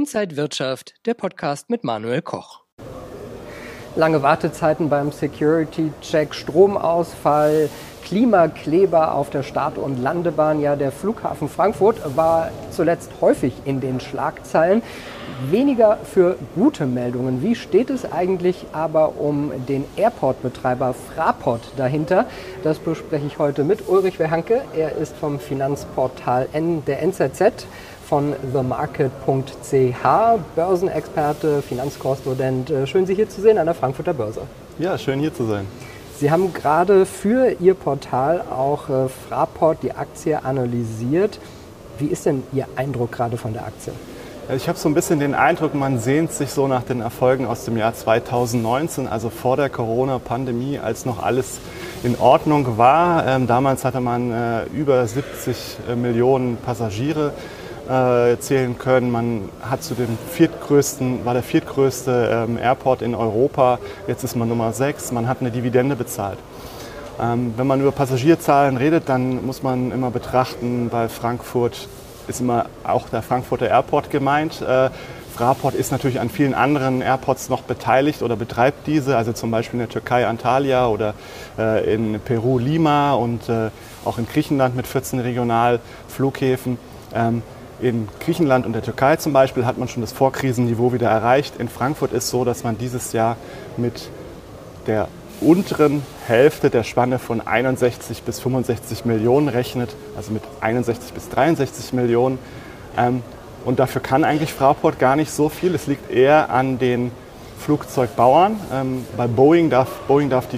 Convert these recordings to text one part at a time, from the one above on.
Inside Wirtschaft, der Podcast mit Manuel Koch. Lange Wartezeiten beim Security-Check, Stromausfall, Klimakleber auf der Start- und Landebahn. Ja, der Flughafen Frankfurt war zuletzt häufig in den Schlagzeilen. Weniger für gute Meldungen. Wie steht es eigentlich aber um den Airport-Betreiber Fraport dahinter? Das bespreche ich heute mit Ulrich Wehanke. Er ist vom Finanzportal der NZZ, von themarket.ch, Börsenexperte, Finanzkorrespondent. Schön, Sie hier zu sehen an der Frankfurter Börse. Ja, schön hier zu sein. Sie haben gerade für Ihr Portal auch Fraport, die Aktie, analysiert. Wie ist denn Ihr Eindruck gerade von der Aktie? Ich habe so ein bisschen den Eindruck, man sehnt sich so nach den Erfolgen aus dem Jahr 2019, also vor der Corona-Pandemie, als noch alles in Ordnung war. Damals hatte man über 70 Millionen Passagiere zählen können. Man hat zu dem war der viertgrößte Airport in Europa. Jetzt ist man Nummer 6. Man hat eine Dividende bezahlt. Wenn man über Passagierzahlen redet, dann muss man immer betrachten, bei Frankfurt ist immer auch der Frankfurter Airport gemeint. Fraport ist natürlich an vielen anderen Airports noch beteiligt oder betreibt diese, also zum Beispiel in der Türkei Antalya oder in Peru Lima und auch in Griechenland mit 14 Regionalflughäfen. In Griechenland und der Türkei zum Beispiel hat man schon das Vorkrisenniveau wieder erreicht. In Frankfurt ist es so, dass man dieses Jahr mit der unteren Hälfte der Spanne von 61 bis 65 Millionen rechnet, also mit 61 bis 63 Millionen. Und dafür kann eigentlich Fraport gar nicht so viel. Es liegt eher an den Flugzeugbauern. Bei Boeing darf die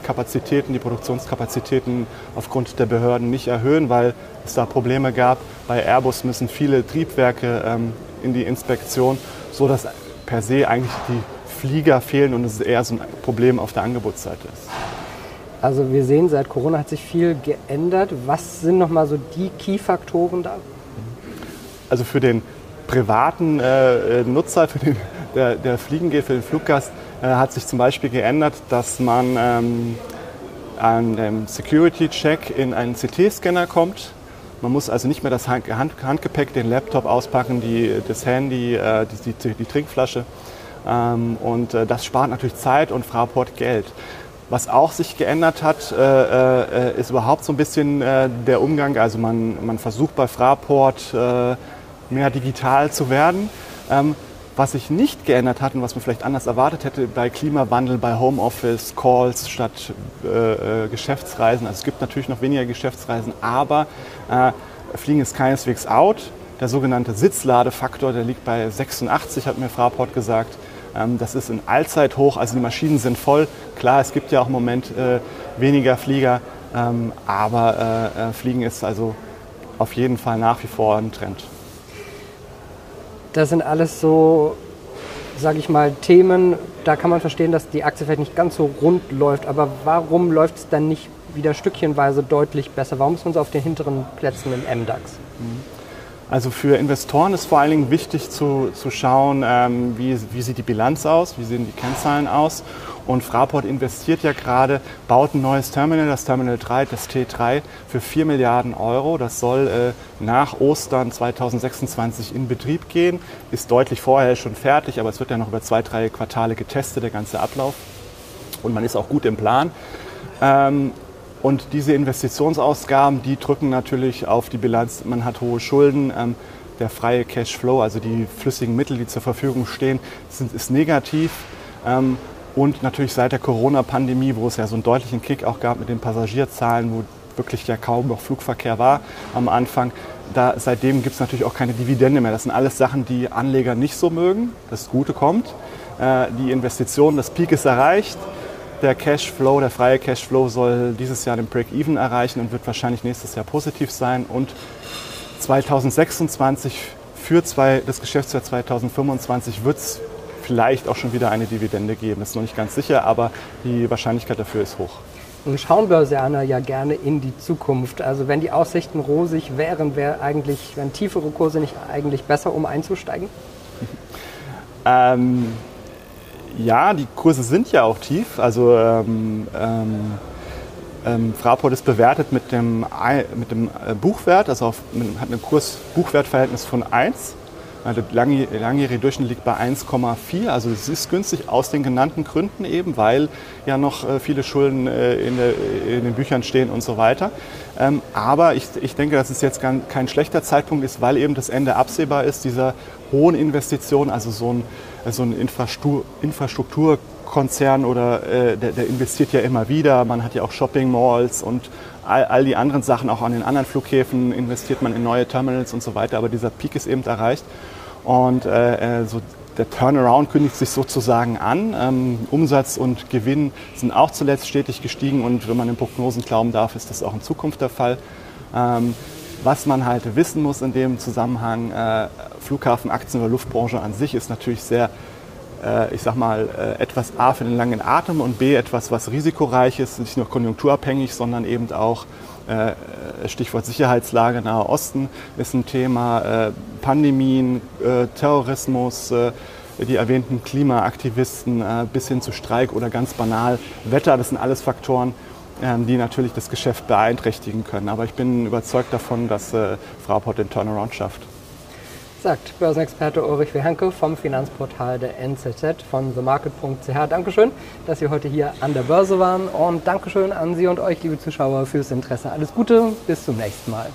Produktionskapazitäten aufgrund der Behörden nicht erhöhen, weil es da Probleme gab. Bei Airbus müssen viele Triebwerke in die Inspektion, sodass per se eigentlich die Flieger fehlen und es eher so ein Problem auf der Angebotsseite ist. Also wir sehen, seit Corona hat sich viel geändert. Was sind nochmal so die Key-Faktoren da? Also für den privaten Nutzer, der fliegen geht, für den Fluggast, hat sich zum Beispiel geändert, dass man an dem Security-Check in einen CT-Scanner kommt. Man muss also nicht mehr das Handgepäck, den Laptop auspacken, das Handy, die Trinkflasche. Und das spart natürlich Zeit und Fraport Geld. Was auch sich geändert hat, ist überhaupt so ein bisschen der Umgang. Also man versucht bei Fraport mehr digital zu werden. Was sich nicht geändert hat und was man vielleicht anders erwartet hätte bei Klimawandel, bei Homeoffice, Calls statt Geschäftsreisen. Also es gibt natürlich noch weniger Geschäftsreisen, aber Fliegen ist keineswegs out. Der sogenannte Sitzladefaktor, der liegt bei 86, hat mir Fraport gesagt. Das ist ein Allzeithoch, also die Maschinen sind voll. Klar, es gibt ja auch im Moment weniger Flieger, aber Fliegen ist also auf jeden Fall nach wie vor ein Trend. Das sind alles so, sage ich mal, Themen, da kann man verstehen, dass die Aktie vielleicht nicht ganz so rund läuft. Aber warum läuft es dann nicht wieder stückchenweise deutlich besser? Warum ist man so auf den hinteren Plätzen im MDAX? Also für Investoren ist vor allen Dingen wichtig zu schauen, wie sieht die Bilanz aus, wie sehen die Kennzahlen aus. Und Fraport investiert ja gerade, baut ein neues Terminal, das Terminal 3, das T3, für 4 Milliarden Euro. Das soll nach Ostern 2026 in Betrieb gehen. Ist deutlich vorher schon fertig, aber es wird ja noch über 2-3 Quartale getestet, der ganze Ablauf. Und man ist auch gut im Plan. Und diese Investitionsausgaben, die drücken natürlich auf die Bilanz. Man hat hohe Schulden. Der freie Cashflow, also die flüssigen Mittel, die zur Verfügung stehen, ist negativ. Und natürlich seit der Corona-Pandemie, wo es ja so einen deutlichen Kick auch gab mit den Passagierzahlen, wo wirklich ja kaum noch Flugverkehr war am Anfang, seitdem gibt es natürlich auch keine Dividende mehr. Das sind alles Sachen, die Anleger nicht so mögen. Das Gute kommt. Die Investition, das Peak ist erreicht. Der Cashflow, der freie Cashflow soll dieses Jahr den Break-Even erreichen und wird wahrscheinlich nächstes Jahr positiv sein. Und 2026 für das Geschäftsjahr 2025 wird es vielleicht auch schon wieder eine Dividende geben. Das ist noch nicht ganz sicher, aber die Wahrscheinlichkeit dafür ist hoch. Nun schauen Börsianer ja gerne in die Zukunft. Also wenn die Aussichten rosig wären, wären tiefere Kurse nicht eigentlich besser, um einzusteigen? Ja, die Kurse sind ja auch tief. Also Fraport ist bewertet mit dem Buchwert, also hat ein Kurs-Buchwert-Verhältnis von 1. Der langjährige Durchschnitt liegt bei 1,4. Also es ist günstig aus den genannten Gründen eben, weil ja noch viele Schulden in den Büchern stehen und so weiter. Aber ich denke, dass es jetzt kein schlechter Zeitpunkt ist, weil eben das Ende absehbar ist, dieser hohen Investitionen, also so ein Infrastrukturkonzern oder der investiert ja immer wieder. Man hat ja auch Shopping Malls und all die anderen Sachen, auch an den anderen Flughäfen investiert man in neue Terminals und so weiter. Aber dieser Peak ist eben erreicht und der Turnaround kündigt sich sozusagen an. Umsatz und Gewinn sind auch zuletzt stetig gestiegen und wenn man den Prognosen glauben darf, ist das auch in Zukunft der Fall. Was man halt wissen muss in dem Zusammenhang, Flughafenaktien oder Luftbranche an sich ist natürlich sehr, etwas A für den langen Atem und B etwas, was risikoreich ist, nicht nur konjunkturabhängig, sondern eben auch Stichwort Sicherheitslage, Nahe Osten ist ein Thema, Pandemien, Terrorismus, die erwähnten Klimaaktivisten bis hin zu Streik oder ganz banal Wetter, das sind alles Faktoren, die natürlich das Geschäft beeinträchtigen können. Aber ich bin überzeugt davon, dass Fraport den Turnaround schafft. Sagt Börsenexperte Ulrich W. vom Finanzportal der NZZ von TheMarket.ch. Dankeschön, dass Sie heute hier an der Börse waren und Dankeschön an Sie und euch, liebe Zuschauer, fürs Interesse. Alles Gute, bis zum nächsten Mal.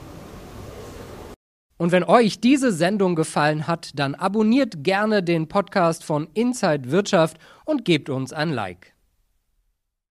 Und wenn euch diese Sendung gefallen hat, dann abonniert gerne den Podcast von Inside Wirtschaft und gebt uns ein Like.